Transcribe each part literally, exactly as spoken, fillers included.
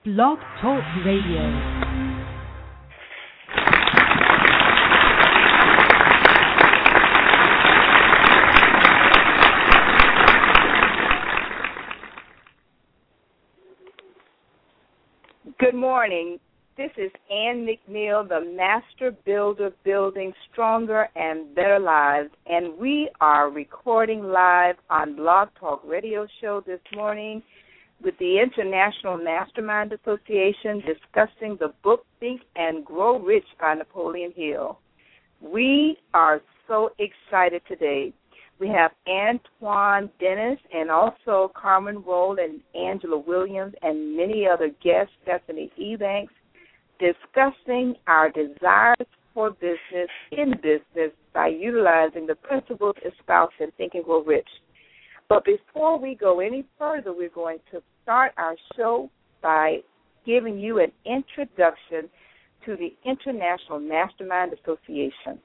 Blog Talk Radio. Good morning. This is Ann McNeil, the Master Builder, Building Stronger and Better Lives, and we are recording live on Blog Talk Radio Show this morning with the International Mastermind Association discussing the book Think and Grow Rich by Napoleon Hill. We are so excited today. We have Antoine Dennis and also Carmen Roll and Angela Williams and many other guests, Stephanie Ebanks, discussing our desires for business in business by utilizing the principles espoused in Think and Grow Rich. But before we go any further, we're going to start our show by giving you an introduction to the International Mastermind Association.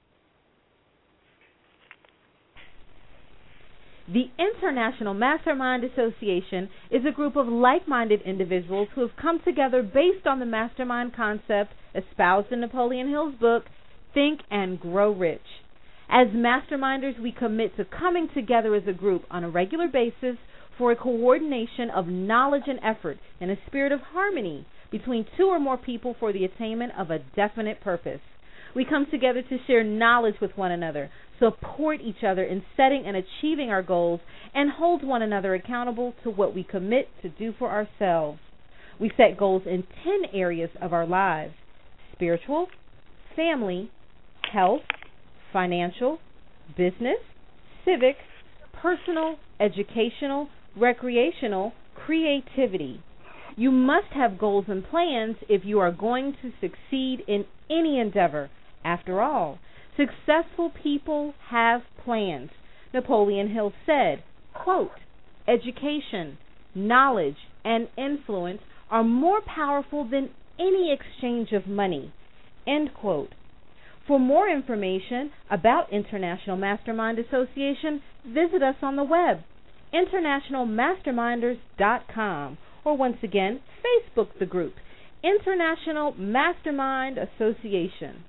The International Mastermind Association is a group of like-minded individuals who have come together based on the mastermind concept espoused in Napoleon Hill's book, Think and Grow Rich. As masterminders, we commit to coming together as a group on a regular basis for a coordination of knowledge and effort in a spirit of harmony between two or more people for the attainment of a definite purpose. We come together to share knowledge with one another, support each other in setting and achieving our goals, and hold one another accountable to what we commit to do for ourselves. We set goals in ten areas of our lives: spiritual, family, health, financial, business, civic, personal, educational, recreational, creativity. You must have goals and plans if you are going to succeed in any endeavor. After all, successful people have plans. Napoleon Hill said, quote, "Education, knowledge, and influence are more powerful than any exchange of money," end quote. For more information about International Mastermind Association, visit us on the web, international masterminders dot com, or once again, Facebook the group, International Mastermind Association.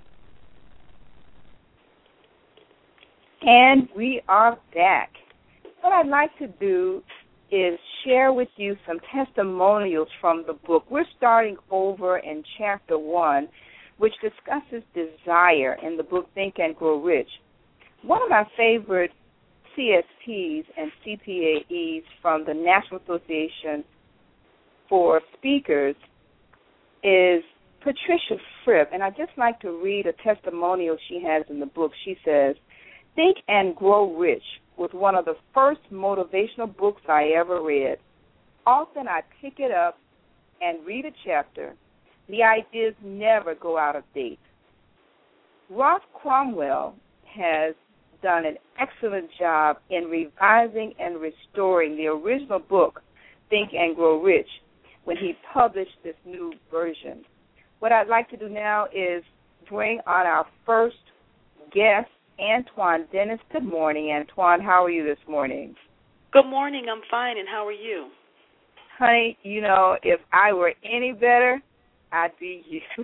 And we are back. What I'd like to do is share with you some testimonials from the book. We're starting over in chapter one, which discusses desire in the book Think and Grow Rich. One of my favorite C S Ps and C P A Es from the National Association for Speakers is Patricia Fripp, and I'd just like to read a testimonial she has in the book. She says, "Think and Grow Rich was one of the first motivational books I ever read. Often I pick it up and read a chapter. The ideas never go out of date. Ross Cromwell has done an excellent job in revising and restoring the original book, Think and Grow Rich, when he published this new version. What I'd like to do now is bring on our first guest, Antoine Dennis. Good morning, Antoine. How are you this morning? Good morning. I'm fine, and how are you? Honey, you know, if I were any better, I'd be you.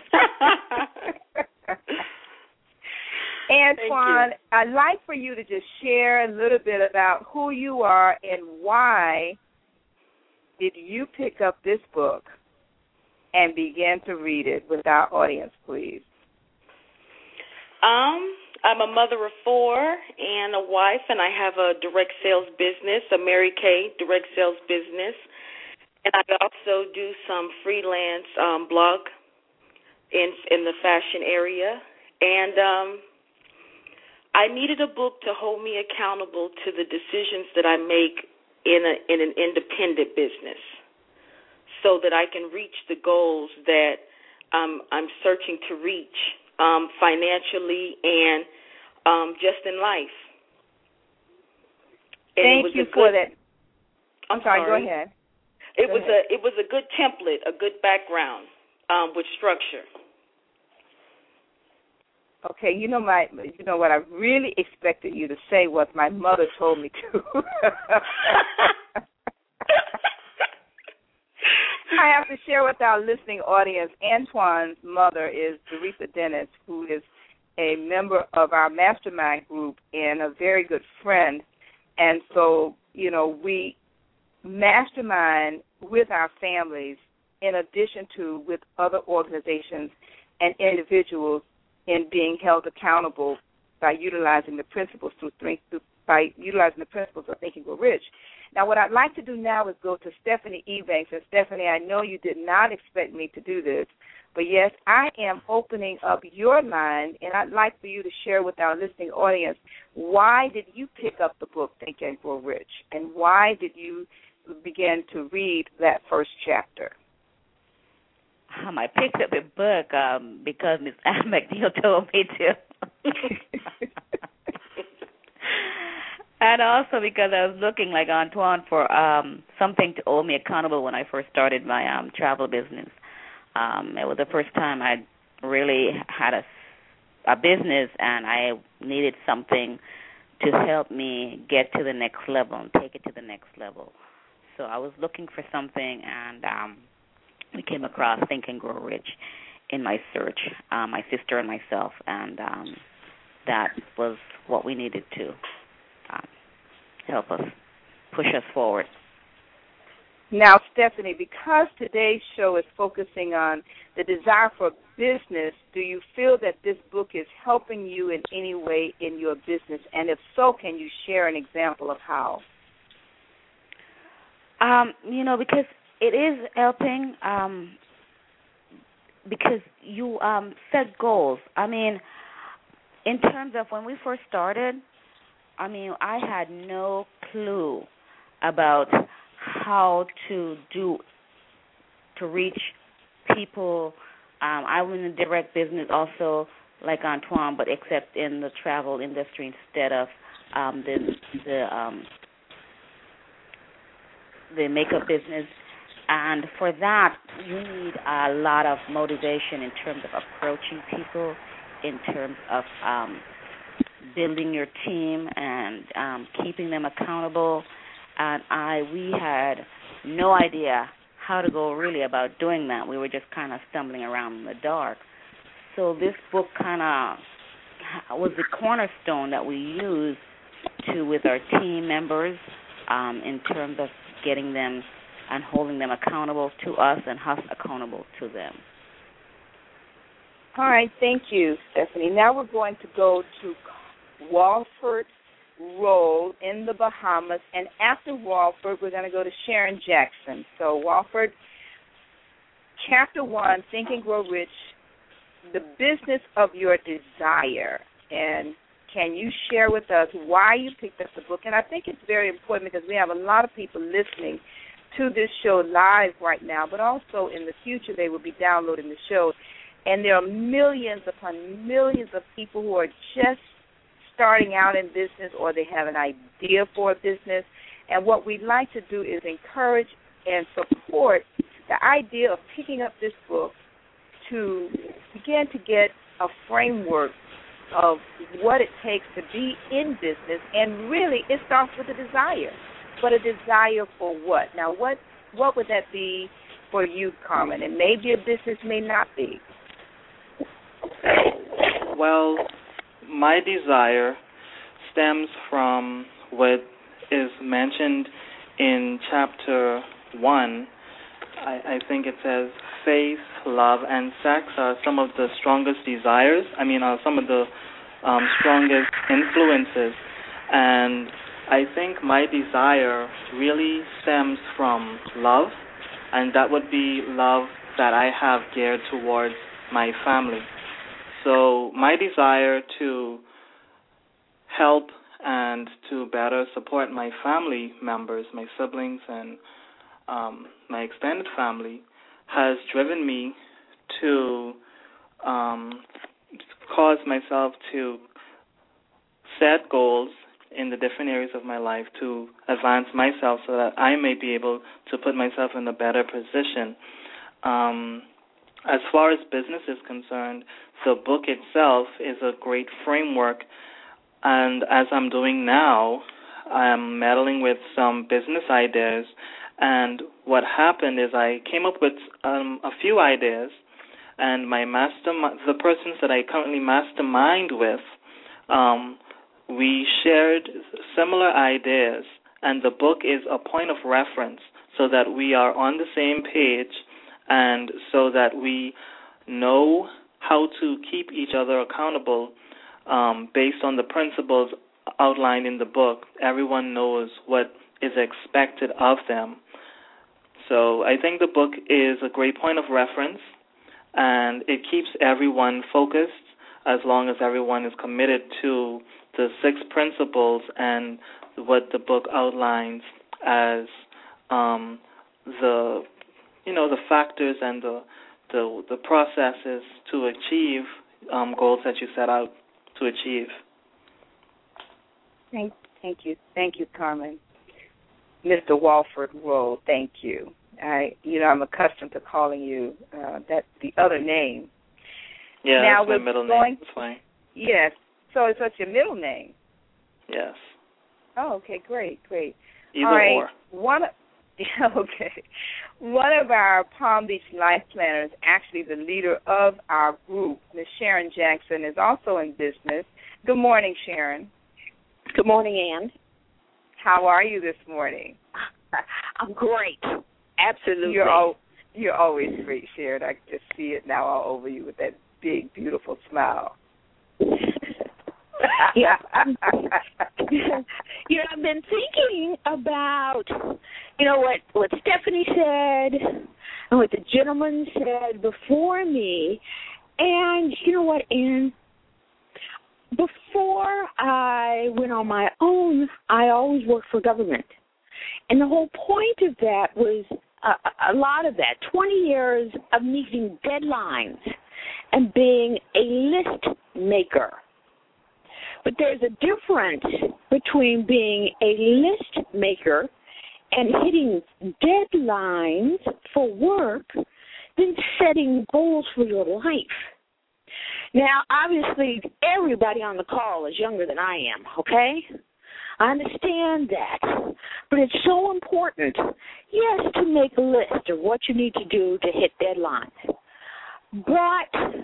Antoine, you. I'd like for you to just share a little bit about who you are and why did you pick up this book and begin to read it with our audience, please? Um, I'm a mother of four and a wife, and I have a direct sales business, a Mary Kay direct sales business. And I also do some freelance um, blog in in the fashion area. And um, I needed a book to hold me accountable to the decisions that I make in a in an independent business, so that I can reach the goals that um, I'm searching to reach um, financially and um, just in life. And Thank it was you a for good, that. I'm sorry, sorry. Go ahead. It Go was ahead. a it was a good template, a good background um, with structure. Okay, you know my, you know what I really expected you to say was my mother told me to. I have to share with our listening audience, Antoine's mother is Teresa Dennis, who is a member of our mastermind group and a very good friend. And so, you know, we mastermind with our families in addition to with other organizations and individuals in being held accountable by utilizing the principles through, through by utilizing the principles of Think and Grow Rich. Now, what I'd like to do now is go to Stephanie Ebanks. And, Stephanie, I know you did not expect me to do this, but, yes, I am opening up your line, and I'd like for you to share with our listening audience, why did you pick up the book Think and Grow Rich, and why did you begin to read that first chapter? Um, I picked up the book um, because Miz Ann McNeil told me to. And also because I was looking, like Antoine, for um, something to hold me accountable when I first started my um, travel business. Um, it was the first time I really had a, a business, and I needed something to help me get to the next level and take it to the next level. So I was looking for something, and um, we came across Think and Grow Rich in my search, uh, my sister and myself, and um, that was what we needed to um, help us, push us forward. Now, Stephanie, because today's show is focusing on the desire for business, do you feel that this book is helping you in any way in your business? And if so, can you share an example of how? Um, you know, because it is helping um, because you um, set goals. I mean, in terms of when we first started, I mean, I had no clue about how to do, to reach people. Um, I was in direct business also, like Antoine, but except in the travel industry instead of um, the the um, the makeup business. And for that, you need a lot of motivation in terms of approaching people, in terms of um, building your team and um, keeping them accountable. And I, we had no idea how to go really about doing that. We were just kind of stumbling around in the dark. So this book kind of was the cornerstone that we used to with our team members um, in terms of getting them and holding them accountable to us and us accountable to them. All right, thank you, Stephanie. Now we're going to go to Walford Road in the Bahamas, and after Walford, we're going to go to Sharon Jackson. So, Walford, Chapter one, Think and Grow Rich, the business of your desire. And can you share with us why you picked up the book? And I think it's very important because we have a lot of people listening to this show live right now, but also in the future they will be downloading the show. And there are millions upon millions of people who are just starting out in business, or they have an idea for a business. And what we'd like to do is encourage and support the idea of picking up this book to begin to get a framework of what it takes to be in business. And really, it starts with a desire. But a desire for what? Now, what what would that be for you, Carmen? And maybe a business may not be. Well, my desire stems from what is mentioned in chapter one. I, I think it says faith, love, and sex are some of the strongest desires. I mean, are some of the um, strongest influences. And I think my desire really stems from love, and that would be love that I have geared towards my family. So my desire to help and to better support my family members, my siblings, and um, my extended family has driven me to um, cause myself to set goals in the different areas of my life to advance myself so that I may be able to put myself in a better position. Um, as far as business is concerned, the book itself is a great framework, and as I'm doing now, I'm meddling with some business ideas, and what happened is I came up with um, a few ideas, and my master, the persons that I currently mastermind with, um, we shared similar ideas, and the book is a point of reference so that we are on the same page and so that we know how to keep each other accountable um, based on the principles outlined in the book. Everyone knows what is expected of them. So I think the book is a great point of reference, and it keeps everyone focused as long as everyone is committed to the six principles and what the book outlines as um, the, you know, the factors and the the, the processes to achieve um, goals that you set out to achieve. Thank, thank you, thank you, Carmen. Mister Walford Rowe, thank you. I, you know, I'm accustomed to calling you uh, that the other name. Yeah, now that's my middle name. That's fine. Yes. So it's what's your middle name? Yes. Oh, okay, great, great. Either All right. or. One, okay. One of our Palm Beach Life Planners, actually the leader of our group, Miz Sharon Jackson, is also in business. Good morning, Sharon. Good morning, Ann. How are you this morning? I'm great. Absolutely. You're all, you're always great, Sharon. I just see it now all over you with that big, beautiful smile. Yeah. You know, I've been thinking about, you know, what, what Stephanie said and what the gentleman said before me. And you know what, Ann? Before I went on my own, I always worked for government. And the whole point of that was a, a lot of that, twenty years of meeting deadlines and being a list maker. But there's a difference between being a list maker and hitting deadlines for work than setting goals for your life. Now, obviously, everybody on the call is younger than I am, okay? I understand that. But it's so important, yes, to make a list of what you need to do to hit deadlines. But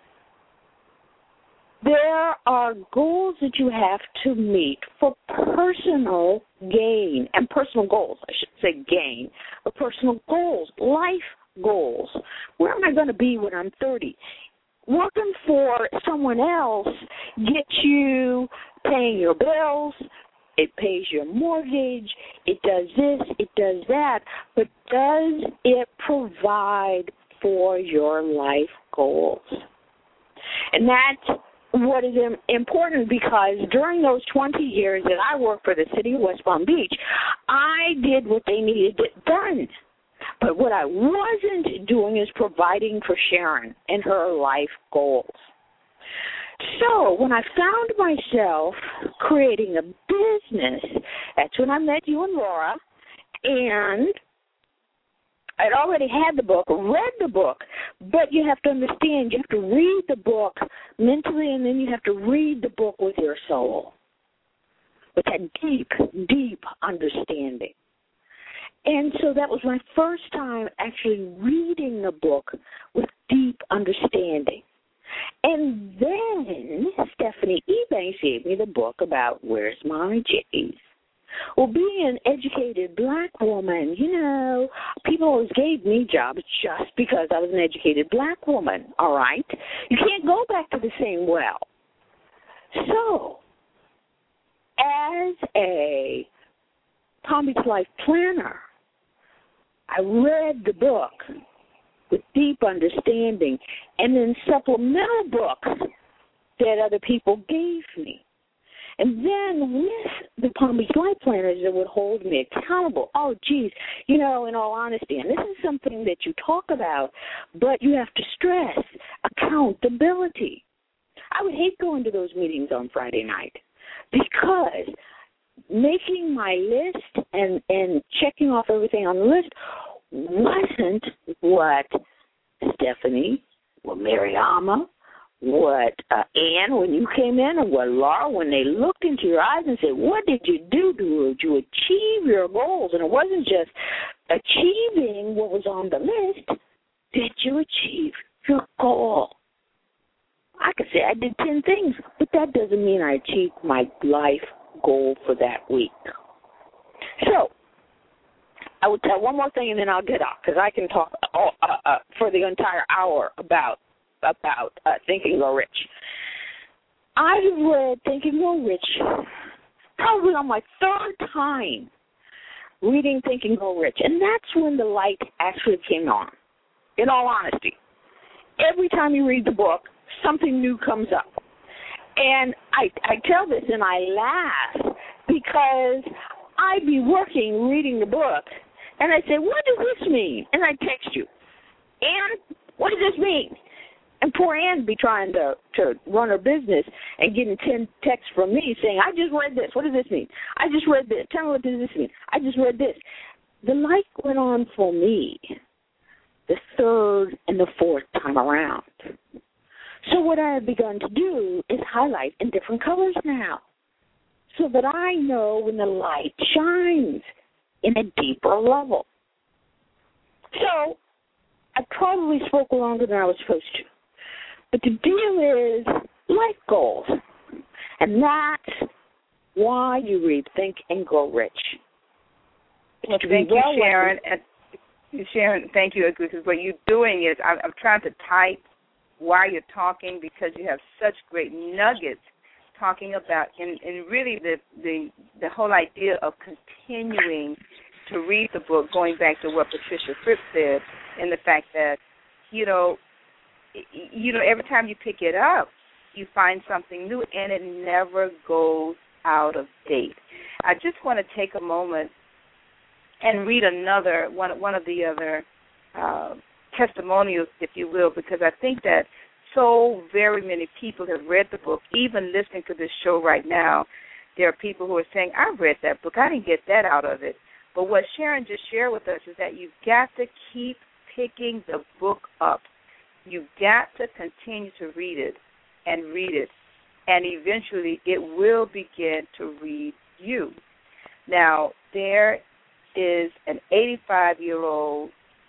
there are goals that you have to meet for personal gain, and personal goals, I should say gain, but personal goals, life goals. Where am I going to be when I'm thirty? Working for someone else gets you paying your bills, it pays your mortgage, it does this, it does that, but does it provide for your life goals? And that's what is important, because during those twenty years that I worked for the city of West Palm Beach, I did what they needed done. But what I wasn't doing is providing for Sharon and her life goals. So when I found myself creating a business, that's when I met you and Laura, and I'd already had the book, read the book, but you have to understand, you have to read the book mentally, and then you have to read the book with your soul, with that deep, deep understanding. And so that was my first time actually reading the book with deep understanding. And then Stephanie Ebanks gave me the book about Where's My J's. Well, being an educated black woman, you know, people always gave me jobs just because I was an educated black woman, all right? You can't go back to the same well. So, as a Palm Beach Life Planner, I read the book with deep understanding and then supplemental books that other people gave me. And then with the Palm Beach Life Planners that would hold me accountable. Oh, geez, you know, in all honesty, and this is something that you talk about, but you have to stress accountability. I would hate going to those meetings on Friday night because making my list and, and checking off everything on the list wasn't what Stephanie, what Mariama, what uh, Ann, when you came in, and what Laura, when they looked into your eyes and said, what did you do to, to achieve your goals? And it wasn't just achieving what was on the list, did you achieve your goal? I could say I did ten things, but that doesn't mean I achieved my life goal for that week. So, I will tell one more thing and then I'll get off, because I can talk uh, uh, for the entire hour about about uh, Think and Grow Rich. I've read Think and Grow Rich probably on my third time reading Think and Grow Rich, and that's when the light actually came on, in all honesty. Every time you read the book, something new comes up. And I, I tell this and I laugh because I'd be working reading the book, and I say, what does this mean? And I text you, Ann, what does this mean? And poor Ann would be trying to, to run her business and getting ten texts from me saying, I just read this. What does this mean? I just read this. Tell me what does this mean? I just read this. The light went on for me the third and the fourth time around. So what I have begun to do is highlight in different colors now so that I know when the light shines in a deeper level. So I probably spoke longer than I was supposed to. But the deal is life goals. And that's why you read Think and Grow Rich. Well, thank you, Sharon. And Sharon, thank you, because what you're doing is I'm, I'm trying to type while you're talking because you have such great nuggets talking about, and, and really the, the the whole idea of continuing to read the book, going back to what Patricia Fripp said, and the fact that, you know, you know, every time you pick it up, you find something new, and it never goes out of date. I just want to take a moment and read another, one, one of the other uh, testimonials, if you will, because I think that so very many people have read the book. Even listening to this show right now, there are people who are saying, I read that book. I didn't get that out of it. But what Sharon just shared with us is that you've got to keep picking the book up. You've got to continue to read it and read it, and eventually it will begin to read you. Now, there is an eighty-five-year-old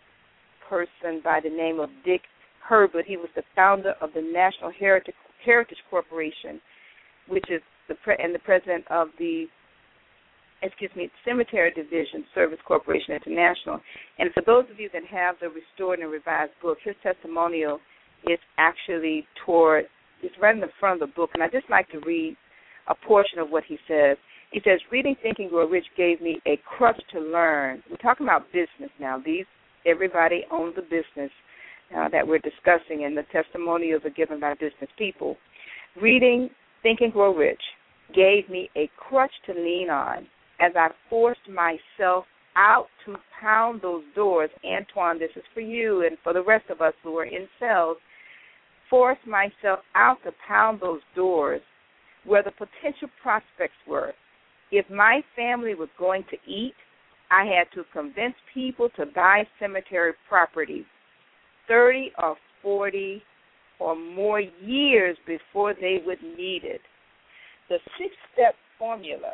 person by the name of Dick Herbert. He was the founder of the National Heritage, Heritage Corporation, which is the pre- and the president of the, excuse me, Cemetery Division Service Corporation International. And for those of you that have the Restored and Revised book, his testimonial is actually toward, it's right in the front of the book, and I'd just like to read a portion of what he says. He says, reading Think and Grow Rich gave me a crutch to learn. We're talking about business now. These, everybody owns a business uh, that we're discussing, and the testimonials are given by business people. Reading Think and Grow Rich gave me a crutch to lean on as I forced myself out to pound those doors. Antoine, this is for you and for the rest of us who are in sales. Forced myself out to pound those doors where the potential prospects were. If my family was going to eat, I had to convince people to buy cemetery property thirty or forty or more years before they would need it. The six-step formula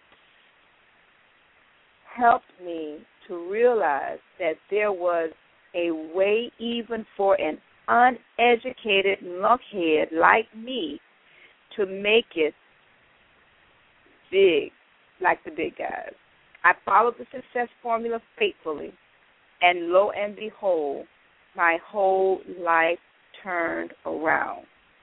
helped me to realize that there was a way even for an uneducated lunkhead like me to make it big, like the big guys. I followed the success formula faithfully, and lo and behold, my whole life turned around.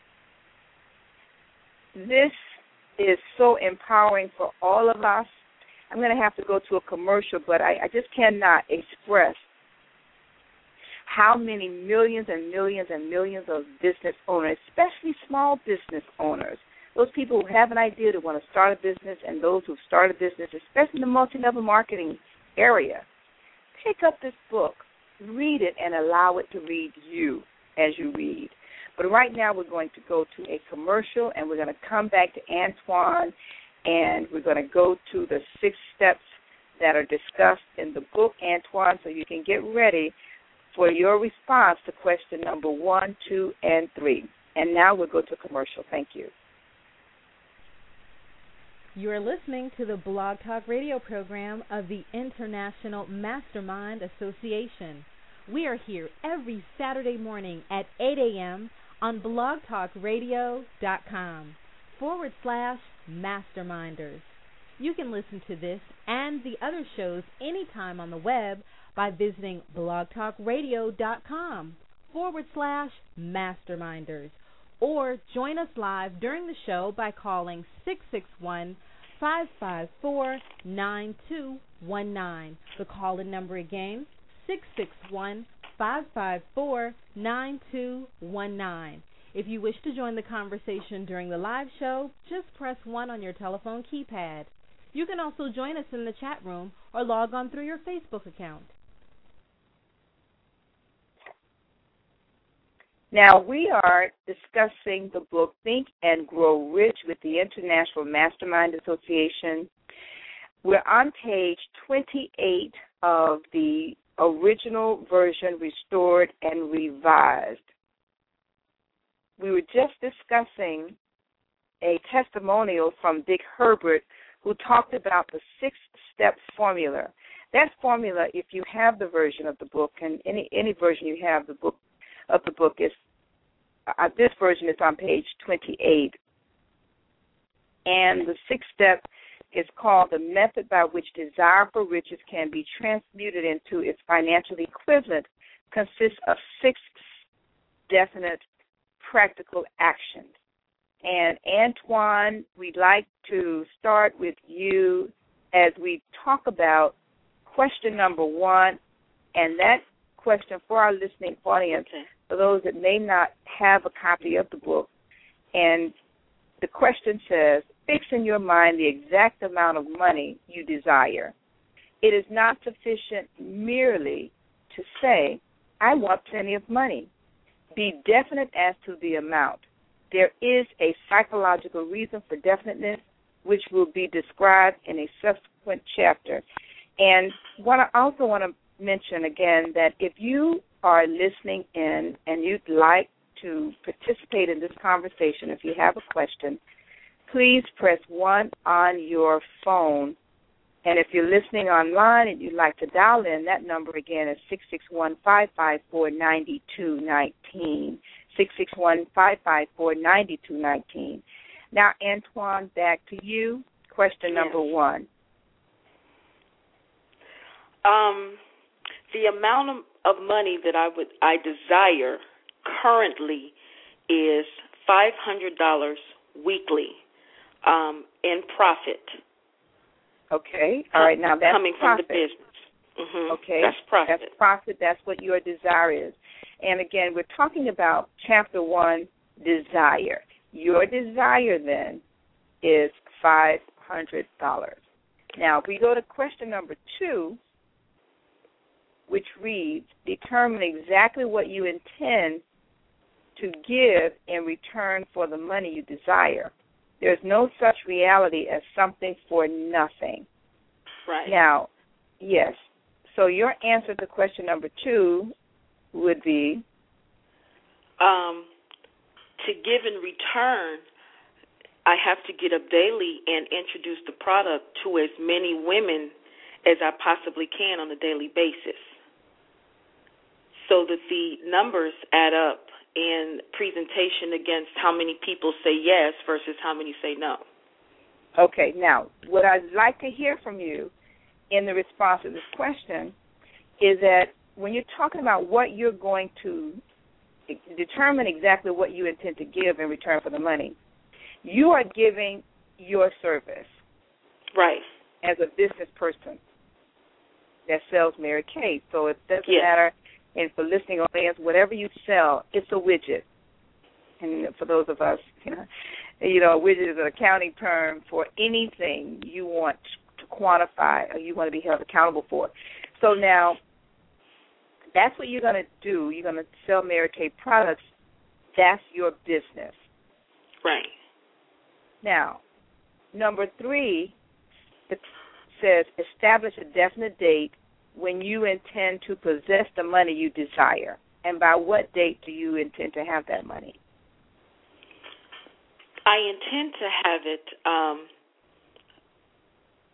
This is so empowering for all of us. I'm going to have to go to a commercial, but I, I just cannot express how many millions and millions and millions of business owners, especially small business owners, those people who have an idea to want to start a business, and those who've started a business, especially in the multi-level marketing area, pick up this book, read it, and allow it to read you as you read. But right now we're going to go to a commercial, and we're going to come back to Antoine, and we're going to go to the six steps that are discussed in the book, Antoine, so you can get ready for your response to question number one, two, and three. And now we'll go to commercial. Thank you. You are listening to the Blog Talk Radio program of the International Mastermind Association. We are here every Saturday morning at eight a.m. on blogtalkradio.com forward slash masterminders. You can listen to this and the other shows anytime on the web by visiting blogtalkradio.com forward slash masterminders. Or join us live during the show by calling six six one, five five four, nine two one nine. The call-in number again, six six one, five five four, nine two one nine. If you wish to join the conversation during the live show, just press one on your telephone keypad. You can also join us in the chat room or log on through your Facebook account. Now, we are discussing the book Think and Grow Rich with the International Mastermind Association. We're on page twenty-eight of the original version, restored and revised. We were just discussing a testimonial from Dick Herbert, who talked about the six-step formula. That formula, if you have the version of the book, and any, any version you have the book of the book is, uh, this version is on page twenty-eight. And the sixth step is called the method by which desire for riches can be transmuted into its financial equivalent, consists of six definite practical actions. And Antoine, we'd like to start with you as we talk about question number one, and that question for our listening audience, okay, for those that may not have a copy of the book. And the question says, fix in your mind the exact amount of money you desire. It is not sufficient merely to say, I want plenty of money. Be definite as to the amount. There is a psychological reason for definiteness, which will be described in a subsequent chapter. And what I also want to mention again, that if you are listening in and you'd like to participate in this conversation, if you have a question, please press one on your phone. And if you're listening online and you'd like to dial in, that number again is six six one, five five four, nine two one nine, six six one, five five four, nine two one nine. Now, Antoine, back to you. Question number yes. one. Um, the amount of, of money that I would I desire currently is five hundred dollars weekly um, in profit. Okay. All right. Now that's coming profit. from the business. Mm-hmm. Okay. That's profit. That's profit. That's what your desire is. And again, we're talking about chapter one, desire. Your desire then is five hundred dollars. Now, if we go to question number two, which reads, determine exactly what you intend to give in return for the money you desire. There's no such reality as something for nothing. Right. Now, yes, so your answer to question number two would be? Um, to give in return, I have to get up daily and introduce the product to as many women as I possibly can on a daily basis, so that the numbers add up in presentation against how many people say yes versus how many say no. Okay, now, what I'd like to hear from you in the response to this question is that when you're talking about what you're going to determine exactly what you intend to give in return for the money, you are giving your service. Right. As a business person that sells Mary Kay. So it doesn't yes. matter, and for listening audience, whatever you sell, it's a widget. And for those of us, you know, you know, a widget is an accounting term for anything you want to quantify or you want to be held accountable for. So now, that's what you're going to do. You're going to sell Mary Kay products. That's your business. Right. Now, number three, it says establish a definite date when you intend to possess the money you desire. And by what date do you intend to have that money? I intend to have it um,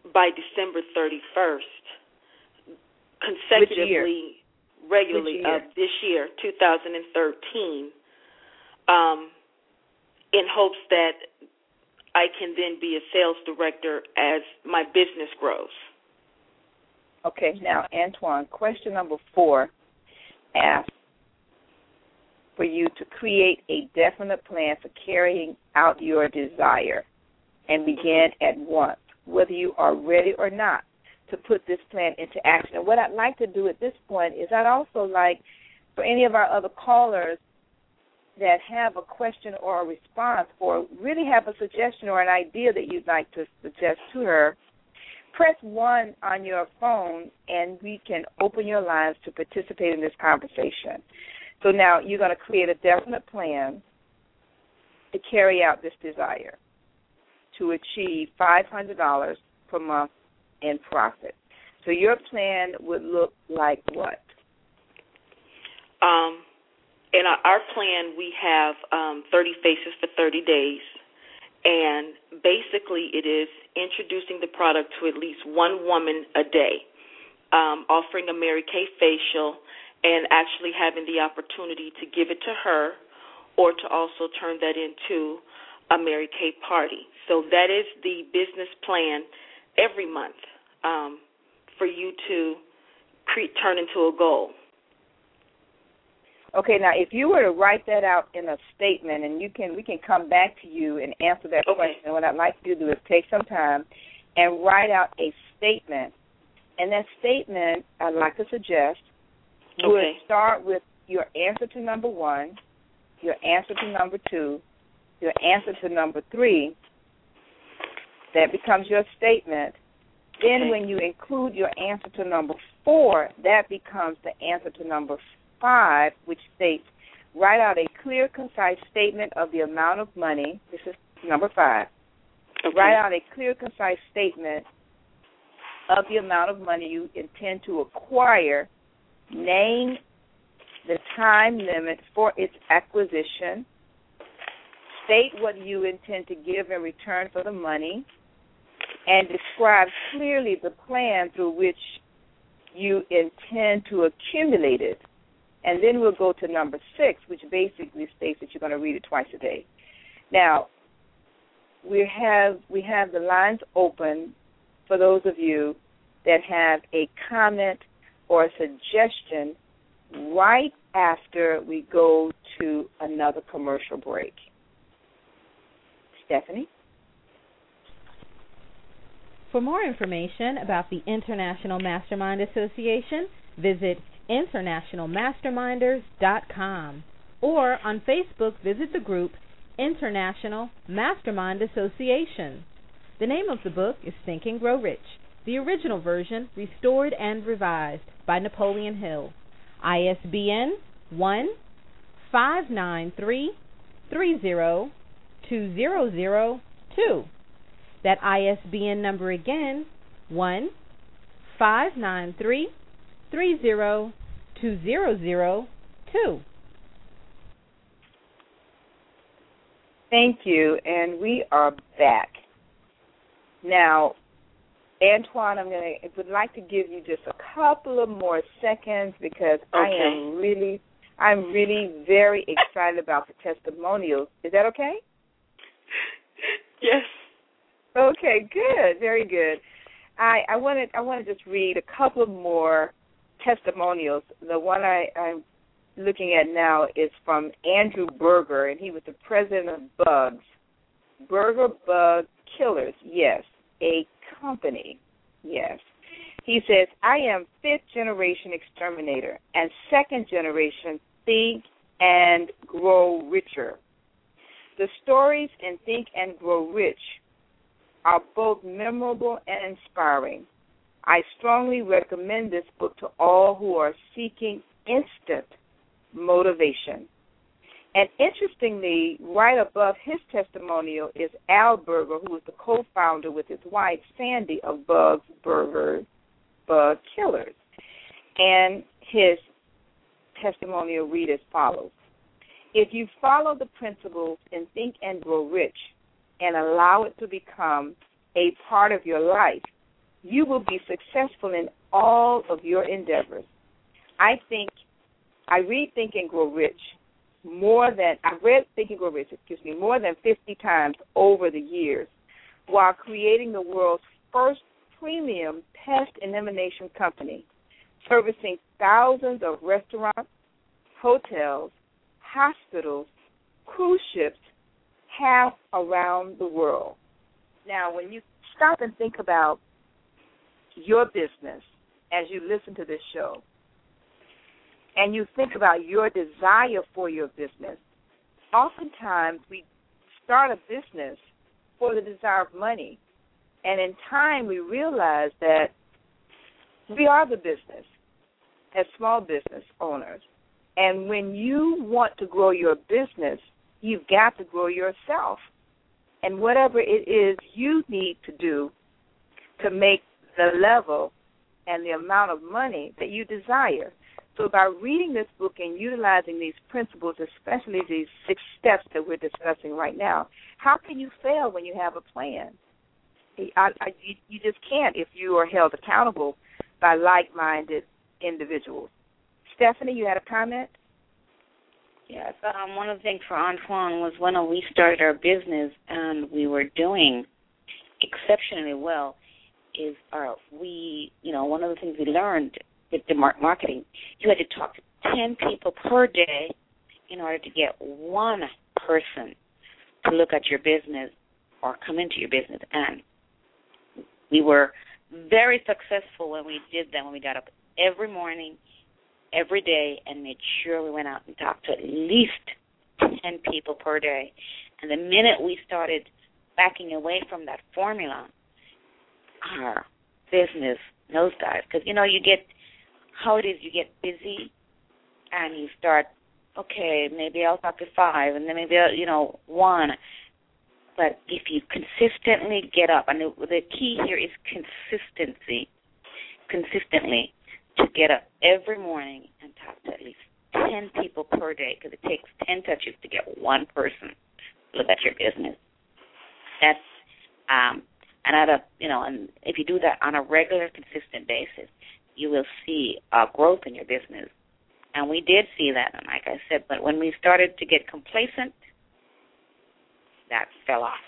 by December thirty-first, consecutively, regularly of this year, two thousand thirteen, um, in hopes that I can then be a sales director as my business grows. Okay, now, Antoine, question number four asks for you to create a definite plan for carrying out your desire and begin at once, whether you are ready or not, to put this plan into action. And what I'd like to do at this point is I'd also like for any of our other callers that have a question or a response or really have a suggestion or an idea that you'd like to suggest to her, press one on your phone and we can open your lines to participate in this conversation. So now you're going to create a definite plan to carry out this desire to achieve five hundred dollars per month in profit. So your plan would look like what? Um, in our, our plan, we have um, thirty faces for thirty days, and basically it is introducing the product to at least one woman a day, um, offering a Mary Kay facial, and actually having the opportunity to give it to her or to also turn that into a Mary Kay party. So that is the business plan every month um, for you to cre- turn into a goal. Okay, now if you were to write that out in a statement, and you can, we can come back to you and answer that okay. question. What I'd like you to do is take some time and write out a statement, and that statement I'd like to suggest would okay. start with your answer to number one, your answer to number two, your answer to number three. That becomes your statement. Then okay. when you include your answer to number four, that becomes the answer to number five, which states, write out a clear, concise statement of the amount of money. This is number five. Okay. Write out a clear, concise statement of the amount of money you intend to acquire. Name the time limit for its acquisition. State what you intend to give in return for the money, and describe clearly the plan through which you intend to accumulate it. And then we'll go to number six, which basically states that you're going to read it twice a day. Now, we have we have the lines open for those of you that have a comment or a suggestion right after we go to another commercial break. Stephanie? For more information about the International Mastermind Association, visit international masterminders dot com, or on Facebook, visit the group International Mastermind Association. The name of the book is Think and Grow Rich, the original version restored and revised by Napoleon Hill. I S B N one five nine three three zero two zero zero two. That I S B N number again, one five nine three three zero two zero zero two. Thank you, and we are back. Now, Antoine, I'm going to would like to give you just a couple of more seconds because okay. I am really, I'm really very excited about the testimonials. Is that okay? Yes. Okay, good, very good. I, I wanted I want to just read a couple of more testimonials. The one I, I'm looking at now is from Andrew Berger, and he was the president of Bugs. Berger Bug Killers, yes, a company, yes. He says, I am fifth generation exterminator and second generation Think and Grow Richer. The stories in Think and Grow Rich are both memorable and inspiring. I strongly recommend this book to all who are seeking instant motivation. And interestingly, right above his testimonial is Al Berger, who is the co-founder with his wife, Sandy, of Bugs Burger Bug Killers. And his testimonial read as follows. If you follow the principles in Think and Grow Rich and allow it to become a part of your life, you will be successful in all of your endeavors. I think, I read Think and Grow Rich more than, I've read Think and Grow Rich, excuse me, more than fifty times over the years while creating the world's first premium pest elimination company, servicing thousands of restaurants, hotels, hospitals, cruise ships, half around the world. Now, when you stop and think about your business as you listen to this show, and you think about your desire for your business, oftentimes we start a business for the desire of money, and in time we realize that we are the business as small business owners. And when you want to grow your business, you've got to grow yourself. And whatever it is you need to do to make the level and the amount of money that you desire. So by reading this book and utilizing these principles, especially these six steps that we're discussing right now, how can you fail when you have a plan? I, I, you, you just can't if you are held accountable by like-minded individuals. Stephanie, you had a comment? Yes, um, one of the things for Antoine was when we started our business and we were doing exceptionally well is our, we, you know, one of the things we learned with the marketing, you had to talk to ten people per day in order to get one person to look at your business or come into your business. And we were very successful when we did that, when we got up every morning, every day, and made sure we went out and talked to at least ten people per day. And the minute we started backing away from that formula, our business nosedived. Because, you know, you get, how it is, you get busy and you start, okay, maybe I'll talk to five, and then maybe, I'll, you know, one. But if you consistently get up, and the, the key here is consistency, consistently, to get up every morning and talk to at least ten people per day, because it takes ten touches to get one person to look at your business. That's, um, and at a, you know, and if you do that on a regular, consistent basis, you will see uh, growth in your business. And we did see that, and like I said, but when we started to get complacent, that fell off.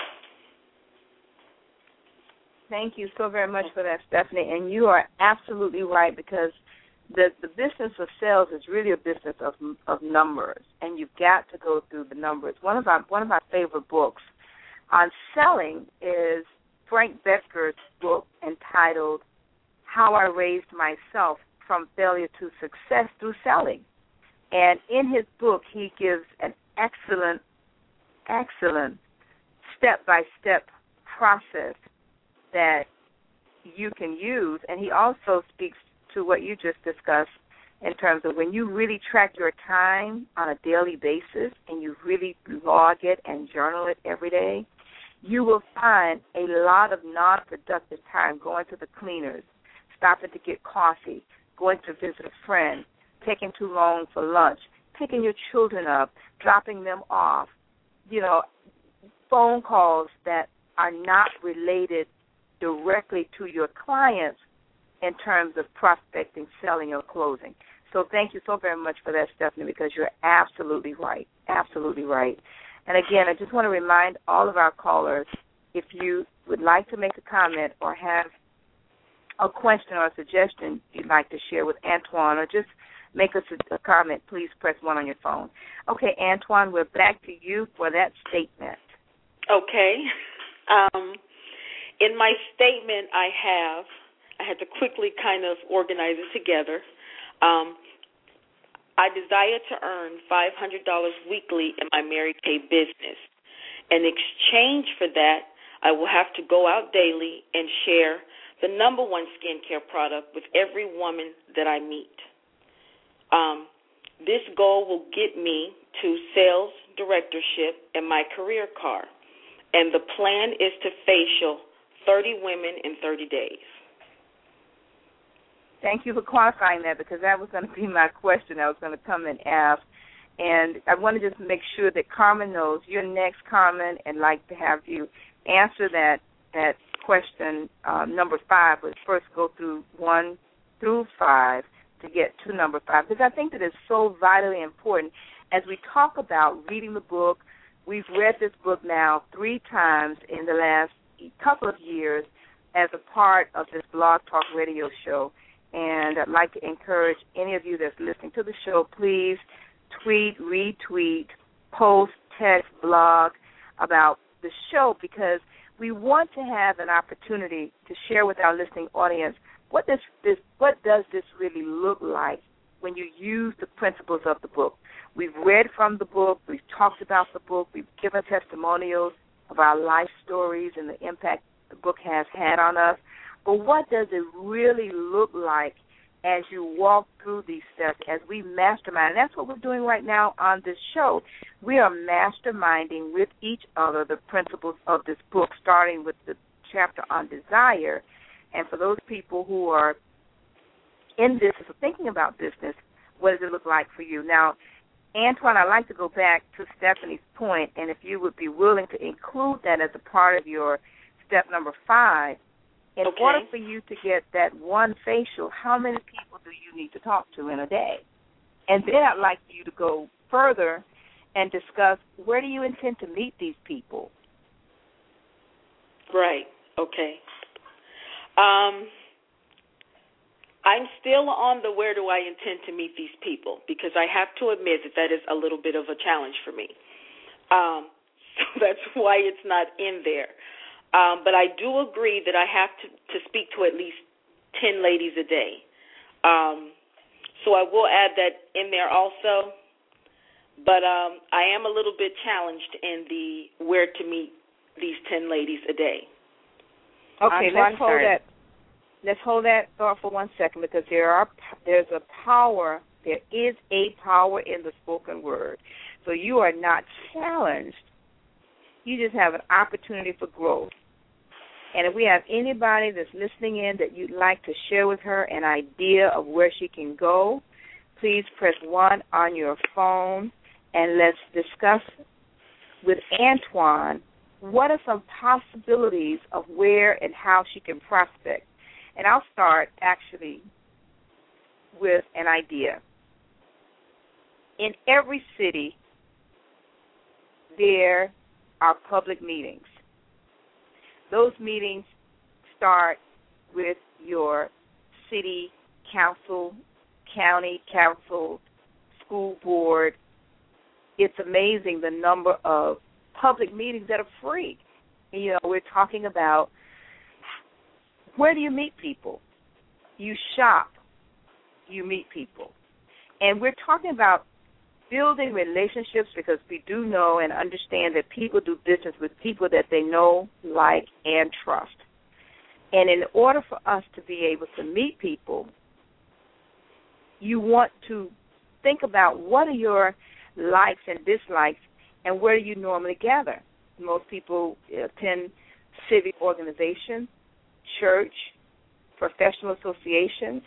Thank you so very much for that, Stephanie. And you are absolutely right, because the the business of sales is really a business of of numbers, and you've got to go through the numbers. One of our one of my favorite books on selling is Frank Becker's book entitled How I Raised Myself from Failure to Success Through Selling. And in his book, he gives an excellent, excellent step-by-step process that you can use. And he also speaks to what you just discussed in terms of when you really track your time on a daily basis and you really log it and journal it every day, you will find a lot of non-productive time going to the cleaners, stopping to get coffee, going to visit a friend, taking too long for lunch, picking your children up, dropping them off, you know, phone calls that are not related directly to your clients in terms of prospecting, selling, or closing. So thank you so very much for that, Stephanie, because you're absolutely right, absolutely right. And again, I just want to remind all of our callers, if you would like to make a comment or have a question or a suggestion you'd like to share with Antoine, or just make us a, a comment, please press one on your phone. Okay, Antoine, we're back to you for that statement. Okay. Um, in my statement I have, I had to quickly kind of organize it together. Um, I desire to earn five hundred dollars weekly in my Mary Kay business. In exchange for that, I will have to go out daily and share the number one skincare product with every woman that I meet. Um, this goal will get me to sales directorship and my career car. And the plan is to facial thirty women in thirty days. Thank you for qualifying that, because that was going to be my question I was going to come and ask. And I want to just make sure that Carmen knows you're next, Carmen, and like to have you answer that that question uh, number five, but first go through one through five to get to number five, because I think that it's so vitally important as we talk about reading the book. We've read this book now three times in the last couple of years as a part of this Blog Talk Radio show, and I'd like to encourage any of you that's listening to the show, please tweet, retweet, post, text, blog about the show, because we want to have an opportunity to share with our listening audience what this, this what does this really look like when you use the principles of the book. We've read from the book, we've talked about the book, we've given testimonials of our life stories and the impact the book has had on us. But what does it really look like as you walk through these steps, as we mastermind? And that's what we're doing right now on this show. We are masterminding with each other the principles of this book, starting with the chapter on desire. And for those people who are in business or thinking about business, what does it look like for you? Now, Antoine, I'd like to go back to Stephanie's point, and if you would be willing to include that as a part of your step number five, in okay. order for you to get that one facial, how many people do you need to talk to in a day? And then I'd like you to go further and discuss, where do you intend to meet these people? Right, okay. Um, I'm still on the where do I intend to meet these people, because I have to admit that that is a little bit of a challenge for me. Um, so that's why it's not in there. Um, but I do agree that I have to, to speak to at least ten ladies a day. Um, so I will add that in there also. But um, I am a little bit challenged in the where to meet these ten ladies a day. Okay, let's hold that. Let's hold that thought for one second, because there are there's a power, there is a power in the spoken word. So you are not challenged. You just have an opportunity for growth. And if we have anybody that's listening in that you'd like to share with her an idea of where she can go, please press one on your phone, and let's discuss with Antoine what are some possibilities of where and how she can prospect. And I'll start, actually, with an idea. In every city, there are public meetings. Those meetings start with your city council, county council, school board. It's amazing the number of public meetings that are free. You know, we're talking about, where do you meet people? You shop, you meet people. And we're talking about building relationships, because we do know and understand that people do business with people that they know, like, and trust. And in order for us to be able to meet people, you want to think about what are your likes and dislikes and where do you normally gather. Most people attend civic organizations, church, professional associations.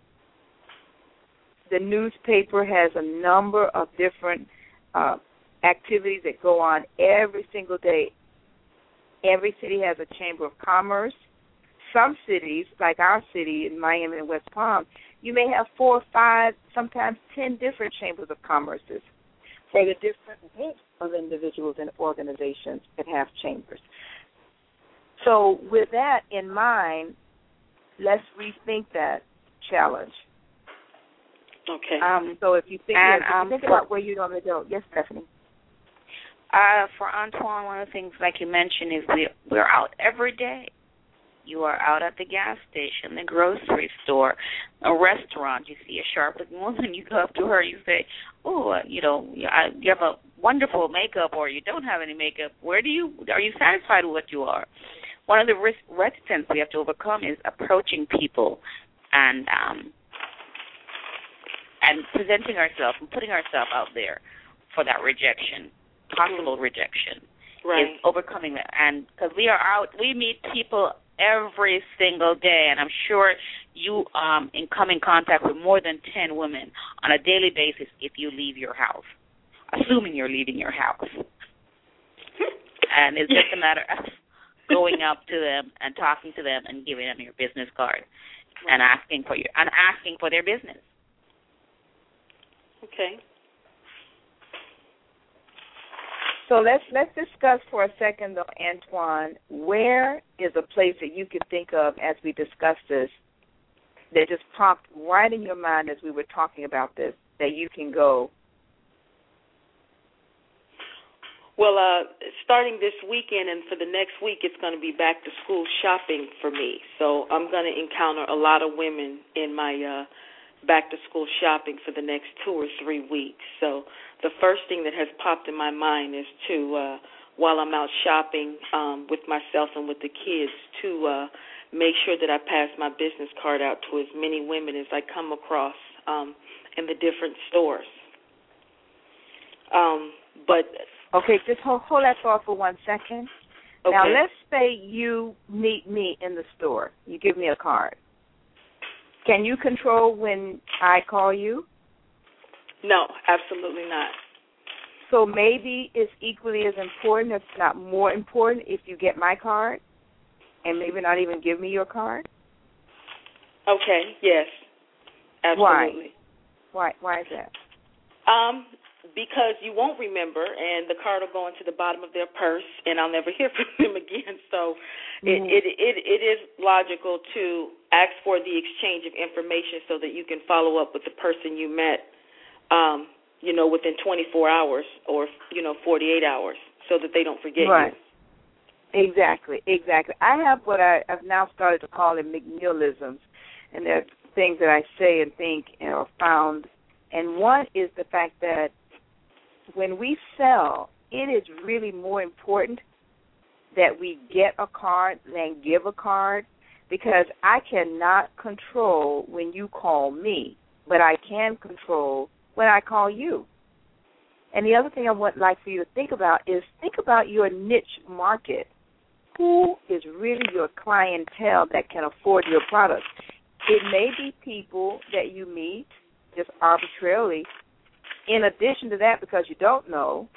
The newspaper has a number of different uh, activities that go on every single day. Every city has a chamber of commerce. Some cities, like our city in Miami and West Palm, you may have four or five, sometimes ten different chambers of commerces for the different groups of individuals and organizations that have chambers. So with that in mind, let's rethink that challenge. Okay. Um, so if you think, and, if you um, think about where you normally go, yes, Stephanie. Uh, for Antoine, one of the things, like you mentioned, is we, we're out every day. You are out at the gas station, the grocery store, a restaurant. You see a sharp-looking woman, you go up to her, you say, oh, uh, you know, you have a wonderful makeup, or you don't have any makeup. Where do you, are you satisfied with what you are? One of the reticence we have to overcome is approaching people and um, and presenting ourselves and putting ourselves out there for that rejection, possible rejection. Right. Is overcoming that. And because we are out, we meet people every single day, and I'm sure you um, in come in contact with more than ten women on a daily basis if you leave your house, assuming you're leaving your house. And it's just a matter of going up to them and talking to them and giving them your business card and asking for your and asking for their business. Okay. So let's let's discuss for a second, though, Antoine, where is a place that you could think of as we discuss this that just popped right in your mind as we were talking about this, that you can go? Well, uh, starting this weekend and for the next week, it's going to be back to school shopping for me. So I'm going to encounter a lot of women in my uh, back to school shopping for the next two or three weeks. So the first thing that has popped in my mind is to, uh, while I'm out shopping um, with myself and with the kids, to uh, make sure that I pass my business card out to as many women as I come across um, in the different stores. Um, but Okay, just hold, hold that thought for one second. Okay. Now, let's say you meet me in the store. You give me a card. Can you control when I call you? No, absolutely not. So maybe it's equally as important, if not more important, if you get my card and maybe not even give me your card? Okay, yes, absolutely. Why? Why, Why is that? Um, because you won't remember, and the card will go into the bottom of their purse, and I'll never hear from them again. So Mm-hmm. it, it it it is logical to ask for the exchange of information so that you can follow up with the person you met, um, you know, within twenty-four hours or, you know, forty-eight hours so that they don't forget right. you. Exactly, exactly. I have what I, I've now started to call it McNeilisms, and they're things that I say and think and are found. And one is the fact that when we sell, it is really more important that we get a card than give a card, because I cannot control when you call me, but I can control when I call you. And the other thing I would like for you to think about is think about your niche market. Who is really your clientele that can afford your product? It may be people that you meet just arbitrarily. In addition to that, because you don't know,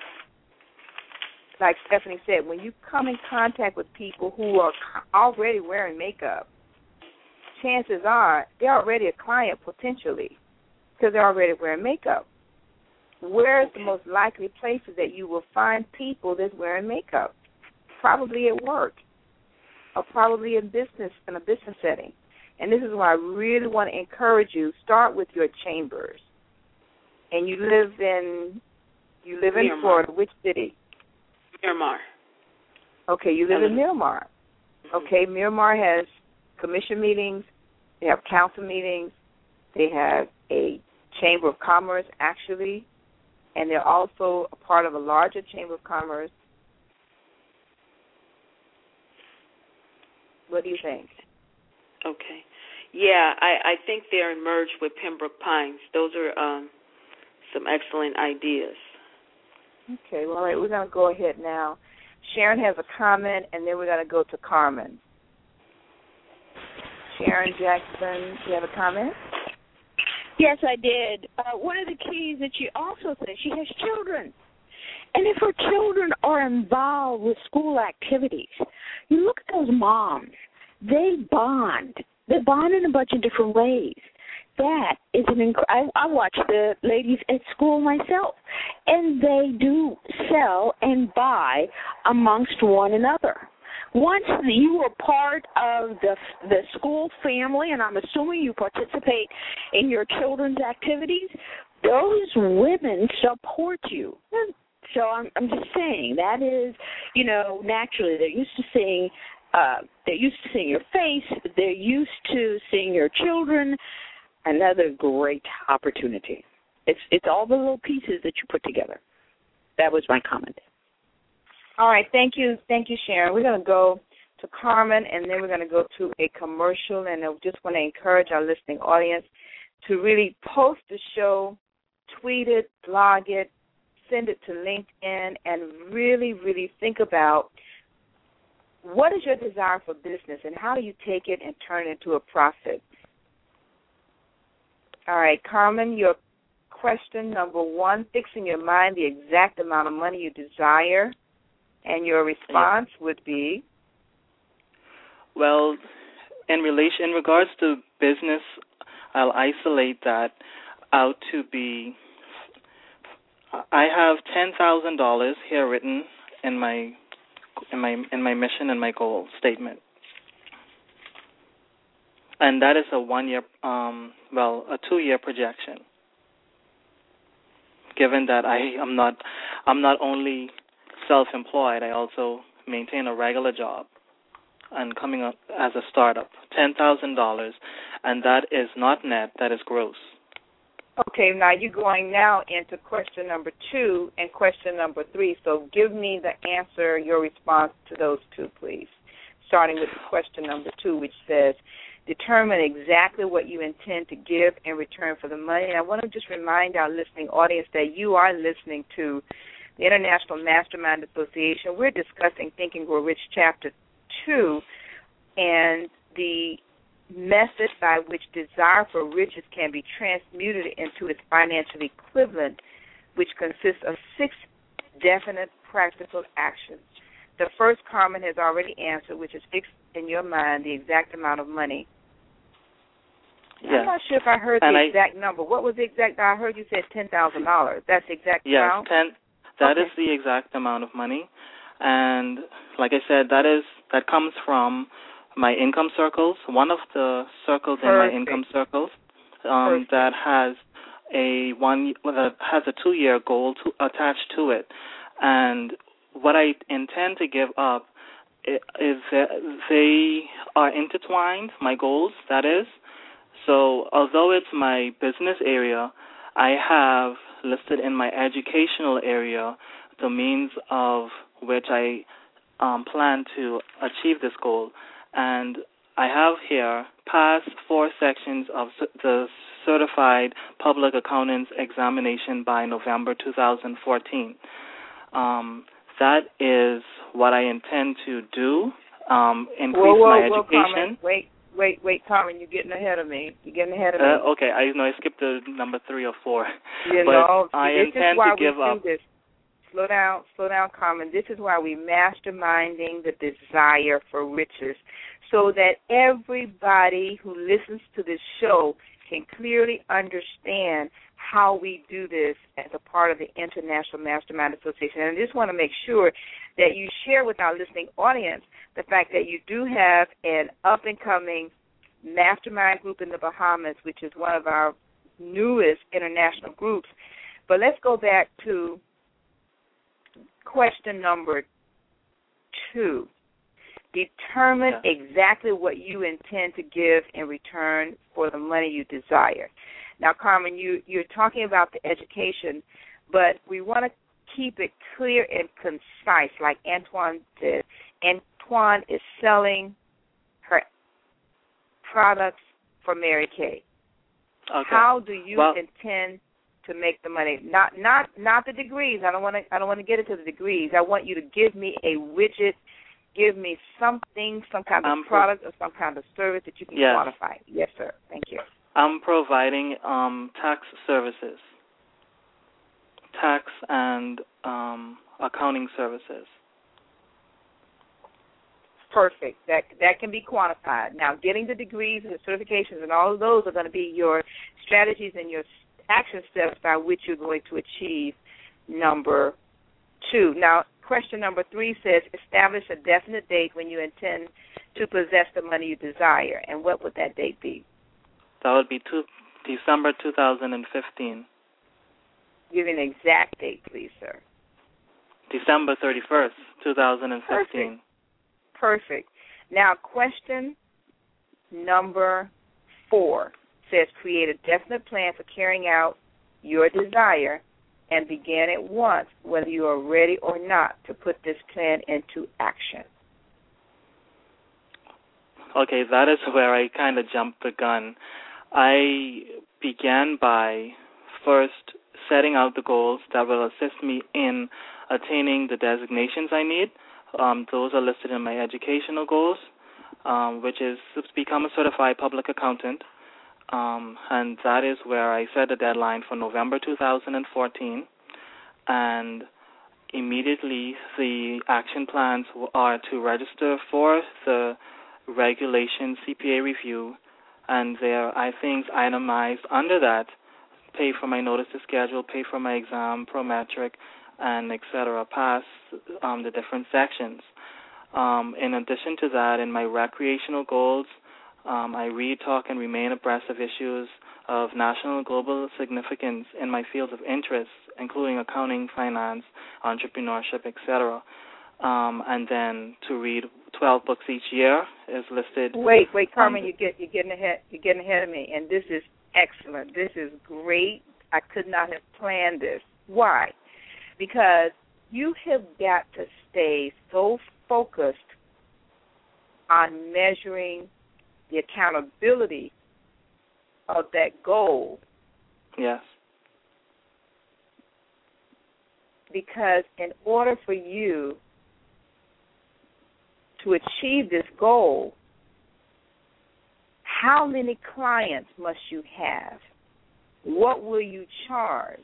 like Stephanie said, when you come in contact with people who are already wearing makeup, chances are they're already a client potentially because they're already wearing makeup. Where is the most likely places that you will find people that's wearing makeup? Probably at work or probably in business, in a business setting. And this is why I really want to encourage you, start with your chambers. And you live in you live in Miramar. Florida. Which city? Miramar. Okay, you live in Miramar. Okay, Miramar has commission meetings. They have council meetings. They have a chamber of commerce, actually, and they're also a part of a larger chamber of commerce. What do you think? Okay. Yeah, I, I think they're merged with Pembroke Pines. Those are um, some excellent ideas. Okay, well, all right, we're going to go ahead now. Sharon has a comment, and then we're going to go to Carmen. Sharon Jackson, do you have a comment? Yes, I did. Uh, one of the keys that she also said, she has children. And if her children are involved with school activities, you look at those moms, they bond. They bond in a bunch of different ways. That is an inc- I, I watch the ladies at school myself, and they do sell and buy amongst one another. Once you are part of the the school family, and I'm assuming you participate in your children's activities, those women support you. So I'm, I'm just saying that is, you know, naturally they're used to seeing, uh, they're used to seeing your face. They're used to seeing your children. Another great opportunity. It's it's all the little pieces that you put together. That was my comment. All right, thank you, thank you, Sharon. We're going to go to Carmen, and then we're going to go to a commercial, and I just want to encourage our listening audience to really post the show, tweet it, blog it, send it to LinkedIn, and really, really think about what is your desire for business and how do you take it and turn it into a profit. All right, Carmen, your question number one, fixing your mind the exact amount of money you desire, and your response would be? Well, in relation, in regards to business, I'll isolate that out to be. I have ten thousand dollars here written in my in my in my mission and my goal statement, and that is a one year, um, well, a two year projection. Given that I am not, I'm not only self-employed, I also maintain a regular job, and coming up as a startup, ten thousand dollars, and that is not net, that is gross. Okay, now you're going now into question number two and question number three. So give me the answer, your response to those two, please. Starting with question number two, which says, determine exactly what you intend to give in return for the money. And I want to just remind our listening audience that you are listening to the International Mastermind Association. We're discussing Think and Grow Rich Chapter two and the method by which desire for riches can be transmuted into its financial equivalent, which consists of six definite practical actions. The first, Carmen has already answered, which is fix in your mind the exact amount of money. Yes. I'm not sure if I heard and the I, exact number. What was the exact? I heard you said ten thousand dollars. That's the exact yes, amount? ten. That okay. is the exact amount of money, and like I said, that is that comes from my income circles. One of the circles Perfect. in my income circles um, that has a one that has a two year goal to, attached to it, and what I intend to give up is that they are intertwined. My goals, that is. So although it's my business area, I have listed in my educational area the means of which I um, plan to achieve this goal. And I have here passed four sections of the Certified Public Accountants Examination by November two thousand fourteen. Um, that is what I intend to do, um, increase whoa, whoa, my whoa, education. Carmen. Wait, wait, wait, Carmen, you're getting ahead of me. You're getting ahead of me. Uh, okay, I know I skipped the number three or four. You but know, I this intend is why to give we up. Do this. Slow down, slow down, Carmen. This is why we masterminding the desire for riches, so that everybody who listens to this show can clearly understand how we do this as a part of the International Mastermind Association. And I just want to make sure that you share with our listening audience the fact that you do have an up-and-coming mastermind group in the Bahamas, which is one of our newest international groups. But let's go back to question number two. Determine yeah. exactly what you intend to give in return for the money you desire. Now, Carmen, you, you're talking about the education, but we want to keep it clear and concise, like Antoine said. Antoine is selling her products for Mary Kay. Okay. How do you well, intend to make the money? Not not not the degrees. I don't want to I don't want to get into the degrees. I want you to give me a widget, give me something, some kind of I'm product pro- or some kind of service that you can yes. quantify. Yes, sir. Thank you. I'm providing um, tax services, tax and um, accounting services. Perfect. That that can be quantified. Now, getting the degrees and the certifications and all of those are going to be your strategies and your action steps by which you're going to achieve number two. Now, question number three says, establish a definite date when you intend to possess the money you desire. And what would that date be? That would be two, December two thousand fifteen. Give me an exact date, please, sir. December thirty-first, two thousand fifteen. Perfect. Perfect. Now, question number four says, create a definite plan for carrying out your desire and begin at once, whether you are ready or not, to put this plan into action. Okay, that is where I kind of jumped the gun. I began by first setting out the goals that will assist me in attaining the designations I need. Um, those are listed in my educational goals, um, which is to become a certified public accountant. Um, and that is where I set a deadline for November two thousand fourteen. And immediately the action plans are to register for the regulation C P A review, and there are things itemized under that: pay for my notice to schedule, pay for my exam, Prometric, and et cetera. Pass um, the different sections. Um, in addition to that, in my recreational goals, um, I read, talk, and remain abreast of issues of national and global significance in my fields of interest, including accounting, finance, entrepreneurship, et cetera. Um, and then to read twelve books each year is listed. Wait, wait, Carmen, you get you're getting ahead. You're getting ahead of me, and this is excellent. This is great. I could not have planned this. Why? Because you have got to stay so focused on measuring the accountability of that goal. Yes. Because in order for you to achieve this goal, how many clients must you have? What will you charge?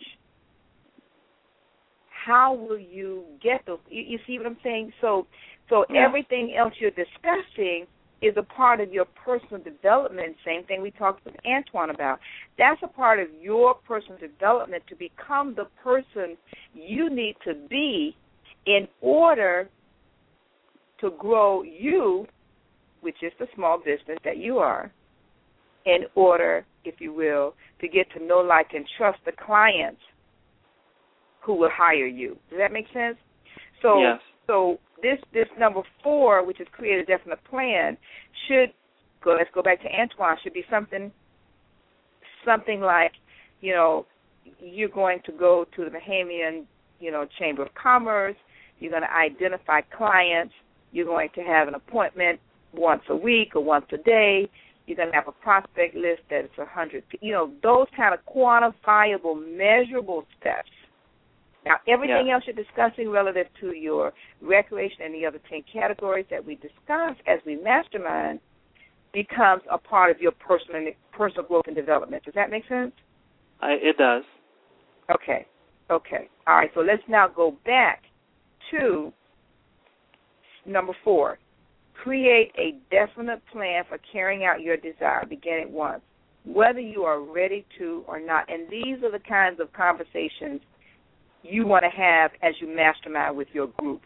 How will you get those? You, you see what I'm saying? So, so yeah. everything else you're discussing is a part of your personal development. Same thing we talked with Antoine about. That's a part of your personal development to become the person you need to be in order to grow you, which is the small business that you are, in order, if you will, to get to know, like, and trust the clients who will hire you. Does that make sense? So, yes. so this this number four, which is create a definite plan, should go. Let's go back to Antoine. Should be something, something like, you know, you're going to go to the Bahamian, you know, Chamber of Commerce. You're going to identify clients. You're going to have an appointment once a week or once a day. You're going to have a prospect list that is one hundred. You know, those kind of quantifiable, measurable steps. Now, everything yeah. else you're discussing relative to your recreation and the other ten categories that we discuss as we mastermind becomes a part of your personal personal growth and development. Does that make sense? I, it does. Okay. Okay. All right. So let's now go back to number four. Create a definite plan for carrying out your desire. Begin at once, whether you are ready to or not. And these are the kinds of conversations you want to have as you mastermind with your group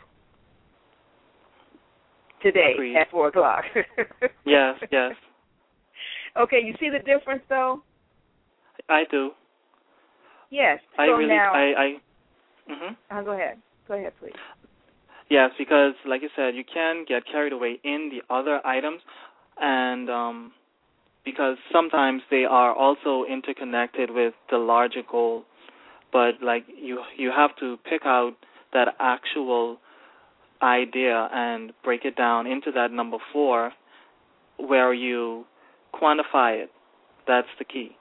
today Agreed. At four o'clock. yes, yes. Okay, you see the difference, though? I do. Yes. I so really, now, I, I, mm-hmm. uh, go ahead. Go ahead, please. Yes, because, like you said, you can get carried away in the other items, and um, because sometimes they are also interconnected with the larger goal. But, like, you you have to pick out that actual idea and break it down into that number four where you quantify it. That's the key.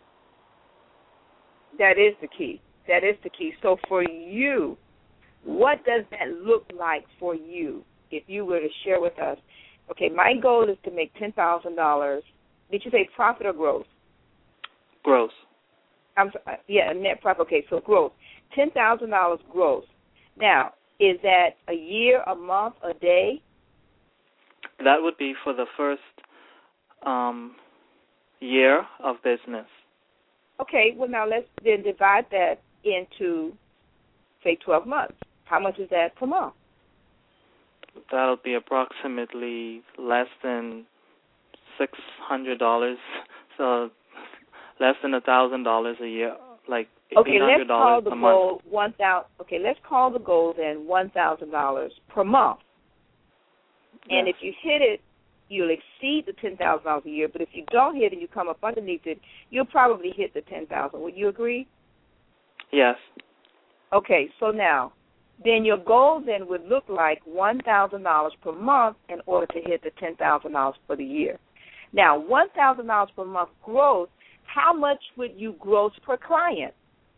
That is the key. That is the key. So for you, what does that look like for you if you were to share with us? Okay, my goal is to make ten thousand dollars. Did you say profit or gross? Gross. I'm sorry, yeah, net profit. Okay, so gross. ten thousand dollars gross. Now, is that a year, a month, a day? That would be for the first um, year of business. Okay, well, now let's then divide that into, say, twelve months. How much is that per month? That'll be approximately less than six hundred dollars, so less than a thousand dollars a year, like okay, eight hundred dollars let's call the a goal month. one thousand. Okay, let's call the goal then one thousand dollars per month. And Yes. if you hit it, you'll exceed the ten thousand dollars a year. But if you don't hit it and you come up underneath it, you'll probably hit the ten thousand. Would you agree? Yes. Okay, so now, then your goal then would look like one thousand dollars per month in order to hit the ten thousand dollars for the year. Now, one thousand dollars per month gross, how much would you gross per client?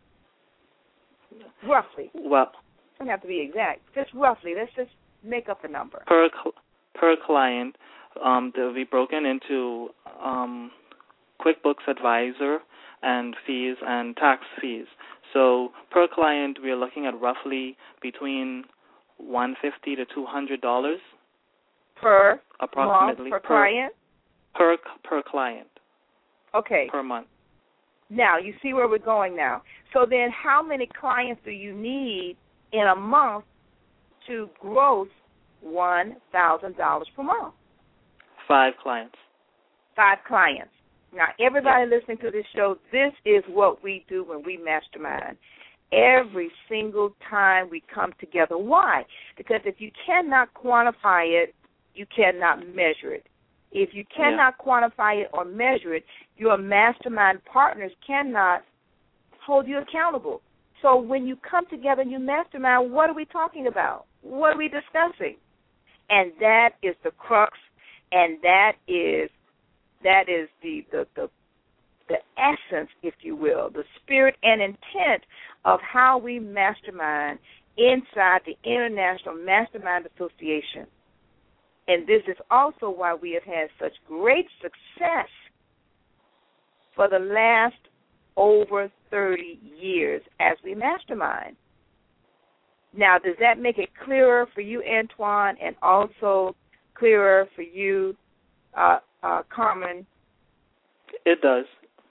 Roughly. Well, Doesn't have to be exact. Just roughly. Let's just make up a number. per cl- per client, um, they'll be broken into um, QuickBooks Advisor and fees and tax fees. So per client, we are looking at roughly between one hundred fifty dollars to two hundred dollars. per approximately month, per, per client? Per per client. Okay. Per month. Now, you see where we're going now. So then how many clients do you need in a month to gross one thousand dollars per month? Five clients. Five clients. Now, everybody yes. listening to this show, this is what we do when we mastermind. Every single time we come together. Why? Because if you cannot quantify it, you cannot measure it. If you cannot yeah. quantify it or measure it, your mastermind partners cannot hold you accountable. So when you come together and you mastermind, what are we talking about? What are we discussing? And that is the crux, and that is that is the the, the the essence, if you will, the spirit and intent of how we mastermind inside the International Mastermind Association. And this is also why we have had such great success for the last over thirty years as we mastermind. Now, does that make it clearer for you, Antoine, and also clearer for you, uh, uh, Carmen? It does.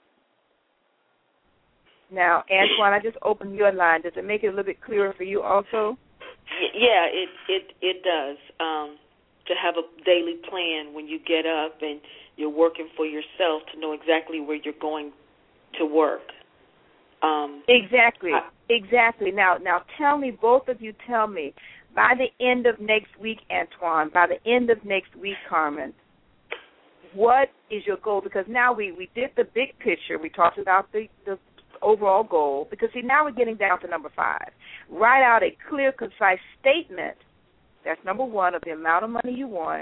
Now, Antoine, I just opened your line. Does it make it a little bit clearer for you also? Yeah, it it, it does. Um, to have a daily plan when you get up and you're working for yourself to know exactly where you're going to work. Um, exactly, I, exactly. Now, now, tell me, both of you, tell me, by the end of next week, Antoine, by the end of next week, Carmen, what is your goal? Because now we, we did the big picture. We talked about the, the overall goal. Because, see, now we're getting down to number five. Write out a clear, concise statement. That's number one, of the amount of money you want.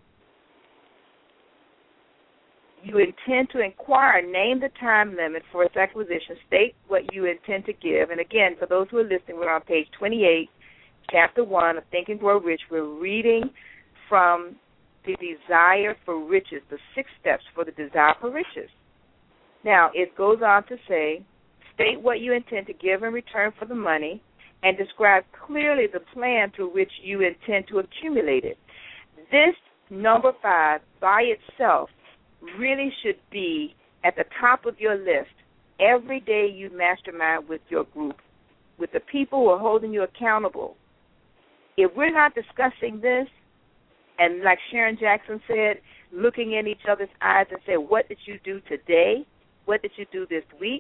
You intend to inquire. Name the time limit for its acquisition. State what you intend to give. And, again, for those who are listening, we're on page twenty-eight, chapter one of Think and Grow Rich. We're reading from the Desire for Riches, the six steps for the desire for riches. Now, it goes on to say, state what you intend to give in return for the money, and describe clearly the plan through which you intend to accumulate it. This, number five, by itself, really should be at the top of your list every day you mastermind with your group, with the people who are holding you accountable. If we're not discussing this, and like Sharon Jackson said, looking in each other's eyes and say, what did you do today? What did you do this week?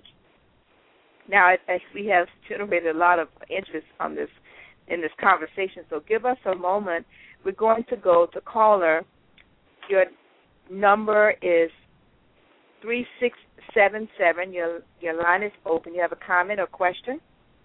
Now, we have generated a lot of interest on this in this conversation, so give us a moment. We're going to go to caller. Your number is three six seven seven. Your your line is open. You have a comment or question?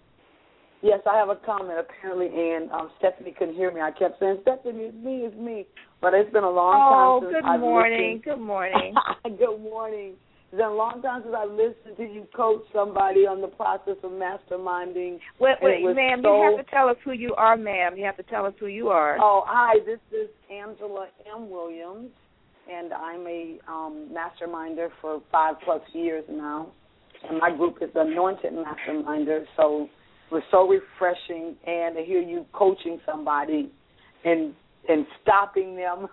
Yes, I have a comment. Apparently, and um, Stephanie couldn't hear me. I kept saying, Stephanie, it's me, it's me. But it's been a long oh, time since I've I've morning. listened. Good morning. Good morning. It's been a long time since I've listened to you coach somebody on the process of masterminding. Wait, wait, ma'am, so... you have to tell us who you are, ma'am. You have to tell us who you are. Oh, hi, this is Angela M. Williams, and I'm a um, masterminder for five-plus years now. And my group is the Anointed Masterminder, so we're so refreshing, and to hear you coaching somebody and and stopping them,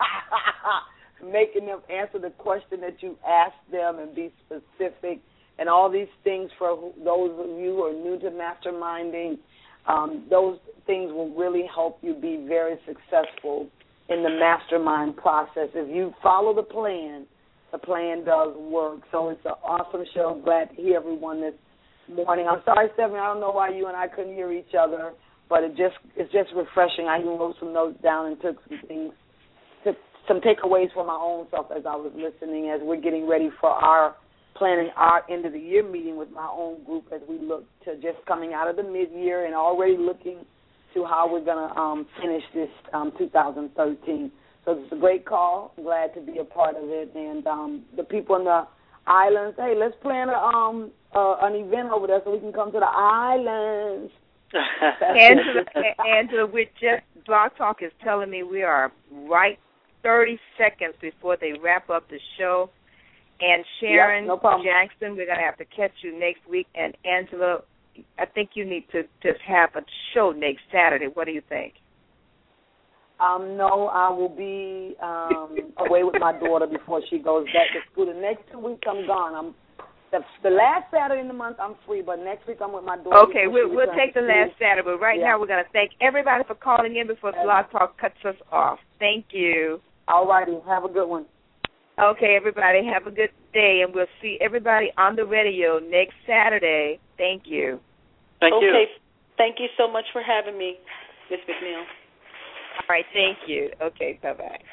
making them answer the question that you asked them and be specific, and all these things for those of you who are new to masterminding, um, those things will really help you be very successful in the mastermind process. If you follow the plan, the plan does work. So it's an awesome show. I'm glad to hear everyone this morning. I'm sorry, Stephanie, I don't know why you and I couldn't hear each other, but it just it's just refreshing. I even wrote some notes down and took some things, took some takeaways for my own self as I was listening, as we're getting ready for our planning our end of the year meeting with my own group, as we look to just coming out of the mid-year and already looking to how we're going to um, finish this um, two thousand thirteen. So it's a great call. I'm glad to be a part of it. And um, the people in the islands, hey, let's plan a, um, uh, an event over there so we can come to the islands. Angela, Angela, with just Blog Talk is telling me we are right thirty seconds before they wrap up the show. And Sharon yep, no Jackson, we're going to have to catch you next week. And Angela, I think you need to just have a show next Saturday. What do you think? Um, no, I will be um, away with my daughter before she goes back to school. The next two weeks I'm gone. I'm the, the last Saturday in the month I'm free, but next week I'm with my daughter. Okay, we'll, we'll take the last Saturday, but right yeah. now we're going to thank everybody for calling in before Blog Talk cuts us off. Thank you. All righty. Have a good one. Okay, everybody, have a good day, and we'll see everybody on the radio next Saturday. Thank you. Thank okay. you. Okay, thank you so much for having me, Miz McNeil. All right, thank you. Okay, bye-bye.